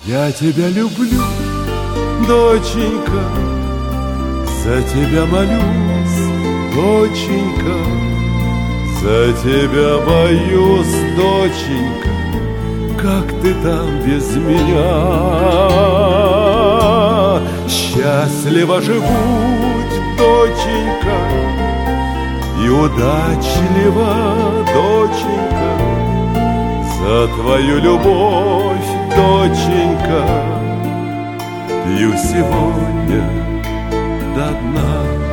Я тебя люблю, доченька, за тебя молюсь, доченька, за тебя боюсь, доченька, как ты там без меня. Счастливо живут, доченька, и удачлива, доченька, за твою любовь, доченька, пью сегодня до дна.